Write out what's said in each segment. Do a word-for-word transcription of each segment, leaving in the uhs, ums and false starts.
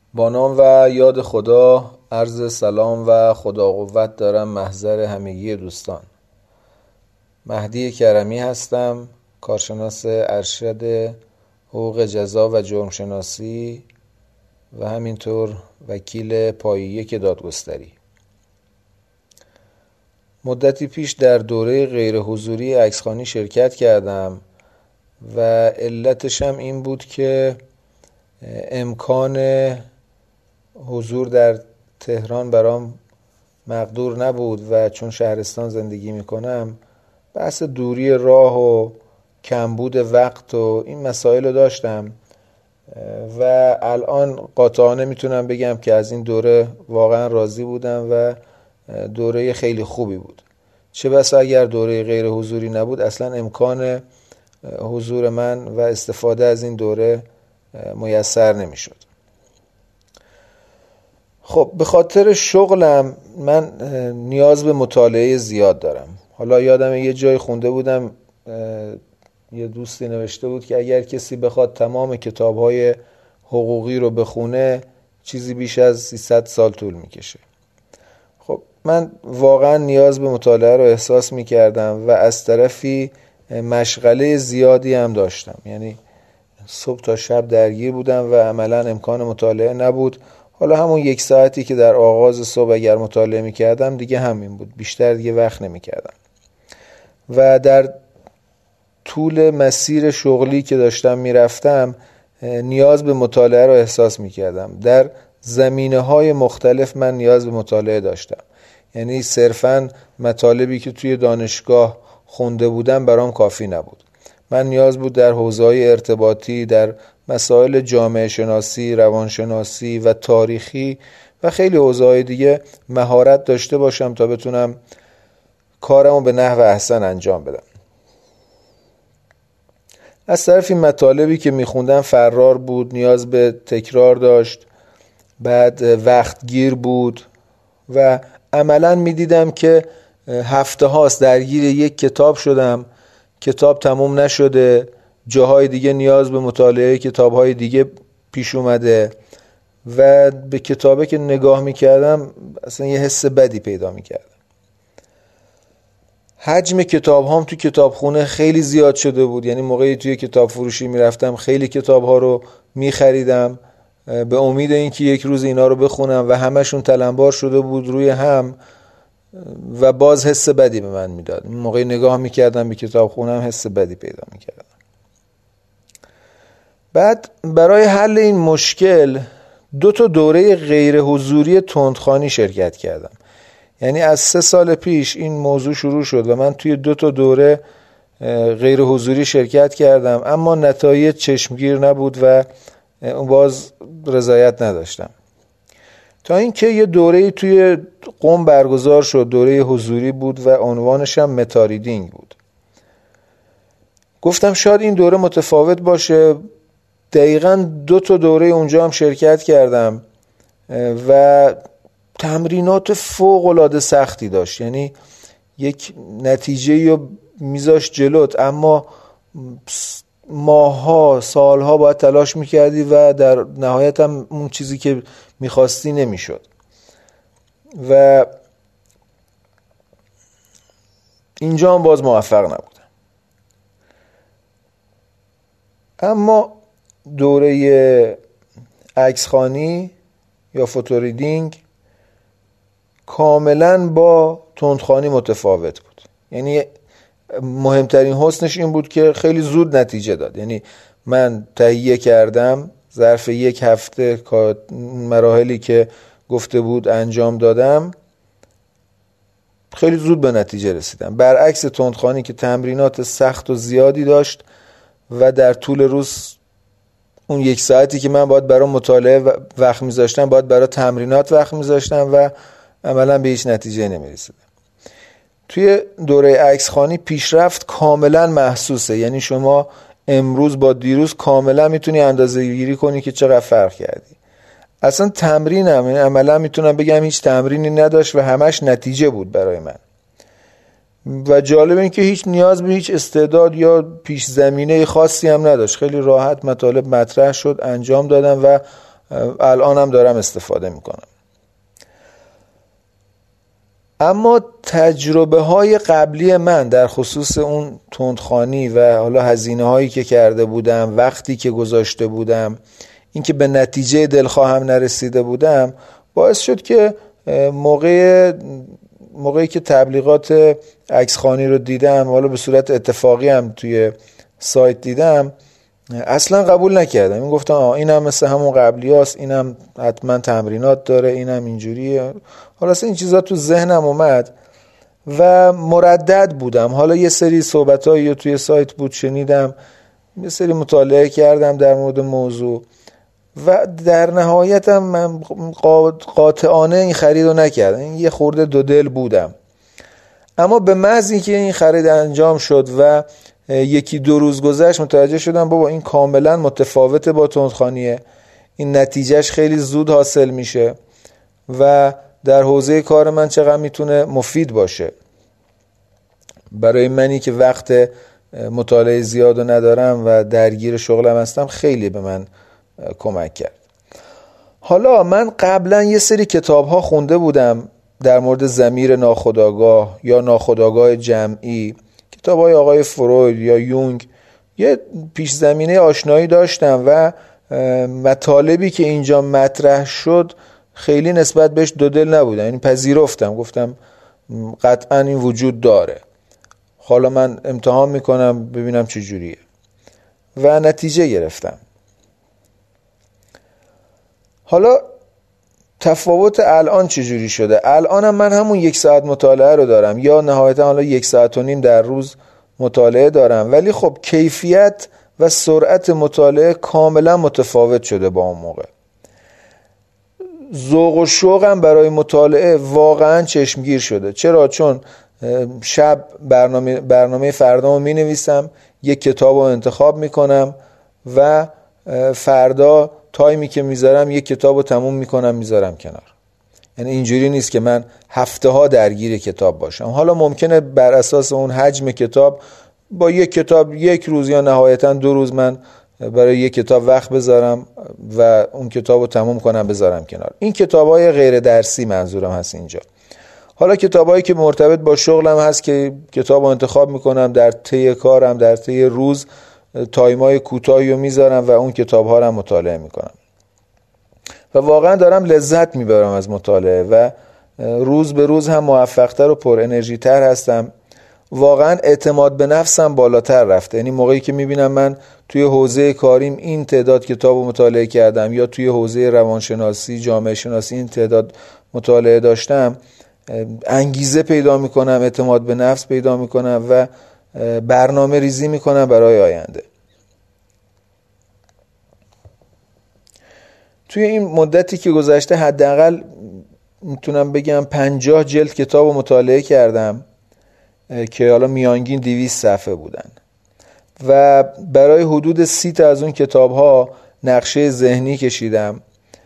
با نام و یاد خدا عرض سلام و خدا قوت دارم محضر همگی دوستان. مهدی کرمی هستم، کارشناس ارشد حقوق جزا و جرم شناسی و همینطور وکیل پایه یک دادگستری. مدتی پیش در دوره غیر حضوری عکسخوانی شرکت کردم و علتش هم این بود که امکان حضور در تهران برام مقدور نبود و چون شهرستان زندگی میکنم بحث دوری راه و کمبود وقت و این مسائل رو داشتم و الان قاطعانه میتونم بگم که از این دوره واقعا راضی بودم و دوره خیلی خوبی بود. چه بسا اگر دوره غیر حضوری نبود اصلا امکان حضور من و استفاده از این دوره میسر نمیشد. خب به خاطر شغلم من نیاز به مطالعه زیاد دارم. حالا یادم یه جای خونده بودم، یه دوستی نوشته بود که اگر کسی بخواد تمام کتاب‌های حقوقی رو بخونه چیزی بیش از سیصد سال طول میکشه. خب من واقعا نیاز به مطالعه رو احساس میکردم و از طرفی مشغله زیادی هم داشتم، یعنی صبح تا شب درگیر بودم و عملا امکان مطالعه نبود. حالا همون یک ساعتی که در آغاز صبح اگر مطالعه میکردم دیگه همین بود، بیشتر دیگه وقت نمیکردم و در طول مسیر شغلی که داشتم میرفتم نیاز به مطالعه رو احساس میکردم. در زمینه‌های مختلف من نیاز به مطالعه داشتم، یعنی صرفاً مطالبی که توی دانشگاه خونده بودم برام کافی نبود. من نیاز بود در حوزه‌های ارتباطی، در مسائل جامعه شناسی، روانشناسی و تاریخی و خیلی حوزه‌های دیگه مهارت داشته باشم تا بتونم کارمو به نحو احسن انجام بدم. از طرف این مطالبی که میخوندم فرار بود، نیاز به تکرار داشت، بعد وقت گیر بود و عملاً میدیدم که هفته هاست درگیر یک کتاب شدم، کتاب تموم نشده، جاهای دیگه نیاز به مطالعه کتابهای دیگه پیش اومده و به کتابه که نگاه میکردم اصلا یه حس بدی پیدا میکردم. حجم کتاب هام تو کتابخونه خیلی زیاد شده بود، یعنی موقعی توی کتاب فروشی میرفتم خیلی کتاب ها رو میخریدم به امید اینکه یک روز اینا رو بخونم و همشون تلمبار شده بود روی هم و باز حس بدی به من میداد. موقعی نگاه میکردم به کتابخونم حس بدی پیدا میکردم. بعد برای حل این مشکل دو تا دوره غیر حضوری تندخوانی شرکت کردم. یعنی از سه سال پیش این موضوع شروع شد و من توی دو تا دوره غیر حضوری شرکت کردم، اما نتایج چشمگیر نبود و باز رضایت نداشتم. تا اینکه یه دوره‌ای توی قم برگزار شد، دوره حضوری بود و عنوانش هم متا ریدینگ بود. گفتم شاید این دوره متفاوت باشه. دقیقاً دو تا دوره اونجا هم شرکت کردم و تمرینات فوق‌العاده سختی داشت، یعنی یک نتیجه‌ای رو میذاشت جلوت اما ماها سالها باید تلاش میکردی و در نهایت هم اون چیزی که میخواستی نمیشد و اینجا هم باز موفق نبودم. اما دوره عکسخوانی یا فوتو ریدینگ کاملا با تندخوانی متفاوت بود. یعنی مهمترین حسنش این بود که خیلی زود نتیجه داد. یعنی من تهیه کردم، ظرف یک هفته مراحلی که گفته بود انجام دادم، خیلی زود به نتیجه رسیدم، برعکس تندخوانی که تمرینات سخت و زیادی داشت و در طول روز اون یک ساعتی که من باید برای مطالعه وقت میذاشتم باید برای تمرینات وقت میذاشتم و عملا به هیچ نتیجه نمیرسیدم. توی دوره عکسخوانی پیشرفت کاملا محسوسه، یعنی شما امروز با دیروز کاملا میتونی اندازه گیری کنی که چقدر فرق کردی. اصلا تمرینم عملا میتونم بگم هیچ تمرینی نداشت و همش نتیجه بود برای من. و جالب این که هیچ نیاز به هیچ استعداد یا پیش زمینه خاصی هم نداشت. خیلی راحت مطالب مطرح شد، انجام دادم و الانم دارم استفاده میکنم. اما تجربه های قبلی من در خصوص اون تندخوانی و حالا هزینه هایی که کرده بودم، وقتی که گذاشته بودم، اینکه به نتیجه دلخواهم نرسیده بودم، باعث شد که موقع موقعی که تبلیغات عکسخوانی رو دیدم، حالا به صورت اتفاقی هم توی سایت دیدم، اصلا قبول نکردم. این گفتم آه اینم مثل همون قبلی هست، اینم حتما تمرینات داره، اینم اینجوریه. حالا این چیزا تو ذهنم اومد و مردد بودم. حالا یه سری صحبتایی رو توی سایت بود شنیدم، یه سری مطالعه کردم در مورد موضوع و در نهایت هم من قاطعانه این خرید رو نکردم. این یه خورده دو دل بودم. اما به محض اینکه این خرید انجام شد و یکی دو روز گذشت، متوجه شدم بابا این کاملا متفاوته با تندخوانیه، این نتیجهش خیلی زود حاصل میشه و در حوزه کار من چقدر میتونه مفید باشه. برای منی که وقت مطالعه زیاد ندارم و درگیر شغلم هستم خیلی به من کمک کرد. حالا من قبلا یه سری کتاب ها خونده بودم در مورد ضمیر ناخودآگاه یا ناخودآگاه جمعی، کتاب های آقای فروید یا یونگ. یه پیش زمینه آشنایی داشتم و مطالبی که اینجا مطرح شد خیلی نسبت بهش دو دل نبودم، یعنی پذیرفتم، گفتم قطعا این وجود داره، حالا من امتحان میکنم ببینم چه جوریه و نتیجه گرفتم. حالا تفاوت الان چجوری شده؟ الانم من همون یک ساعت مطالعه رو دارم یا نهایتا حالا یک ساعت و نیم در روز مطالعه دارم، ولی خب کیفیت و سرعت مطالعه کاملا متفاوت شده با اون موقع. ذوق و شوقم برای مطالعه واقعا چشمگیر شده. چرا؟ چون شب برنامه برنامه فردامو می نویسم، یک کتاب رو انتخاب می کنم و فردا تایمی که میذارم یک کتاب رو تموم میکنم میذارم کنار. یعنی اینجوری نیست که من هفته ها درگیر کتاب باشم. حالا ممکنه بر اساس اون حجم کتاب با یک کتاب یک روز یا نهایتا دو روز من برای یک کتاب وقت بذارم و اون کتاب رو تموم کنم بذارم کنار. این کتاب‌های غیر درسی منظورم هست اینجا. حالا کتابایی که مرتبط با شغلم هست که کتاب رو انتخاب میکنم در طی کارم، در طی روز تایمای کوتاهی رو میذارم و اون کتاب‌ها رو مطالعه میکنم و واقعا دارم لذت میبرم از مطالعه و روز به روز هم موفق‌تر و پر انرژی تر هستم. واقعا اعتماد به نفسم بالاتر رفته. یعنی موقعی که میبینم من توی حوزه کاریم این تعداد کتاب رو مطالعه کردم یا توی حوزه روانشناسی، جامعه شناسی این تعداد مطالعه داشتم، انگیزه پیدا میکنم، اعتماد به نفس پیدا میکنم و برنامه ریزی میکنم برای آینده. توی این مدتی که گذشته حداقل میتونم بگم پنجاه جلد کتاب رو مطالعه کردم که حالا میانگین دویست صفحه بودن و برای حدود سی تا از اون کتاب ها نقشه ذهنی کشیدم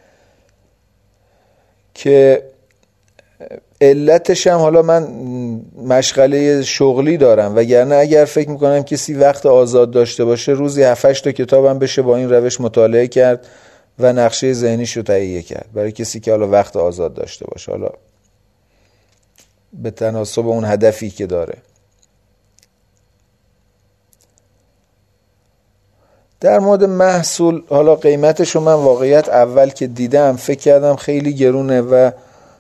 که علتش هم حالا من مشغله شغلی دارم، وگرنه اگر فکر میکنم کسی وقت آزاد داشته باشه روزی هفت هشت تا کتابم بشه با این روش مطالعه کرد و نقشه ذهنیش رو تهیه کرد. برای کسی که حالا وقت آزاد داشته باشه، حالا به تناسب اون هدفی که داره. در مورد محصول، حالا قیمتش رو من واقعیت اول که دیدم فکر کردم خیلی گرونه و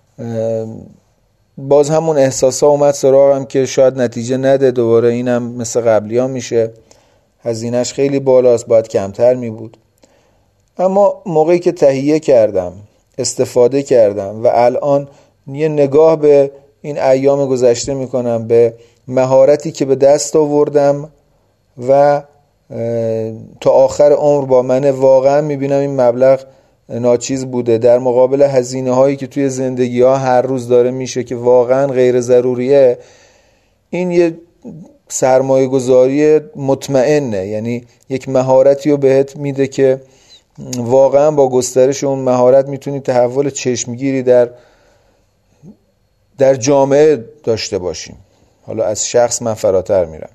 باز همون احساس ها اومد سراغم که شاید نتیجه نده، دوباره اینم مثل قبلی ها میشه، هزینهش خیلی بالاست، باید کمتر می بود. اما موقعی که تهیه کردم، استفاده کردم و الان یه نگاه به این ایام گذشته میکنم، به مهارتی که به دست آوردم و تا آخر عمر با من، واقعا میبینم این مبلغ ناچیز بوده در مقابل هزینه هایی که توی زندگی ها هر روز داره میشه که واقعا غیر ضروریه. این یه سرمایه گذاری مطمئنه، یعنی یک مهارتی رو بهت میده که واقعا با گسترش اون مهارت میتونی تحول چشمگیری در در جامعه داشته باشیم. حالا از شخص من فراتر میرم.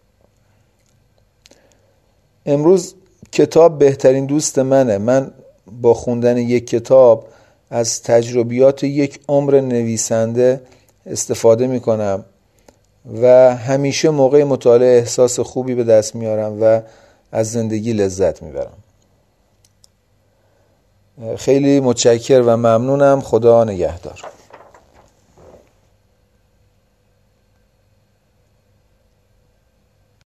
امروز کتاب بهترین دوست منه. من با خوندن یک کتاب از تجربیات یک عمر نویسنده استفاده میکنم و همیشه موقع مطالعه احساس خوبی به دست میارم و از زندگی لذت میبرم. خیلی متشکر و ممنونم. خدا نگهدار.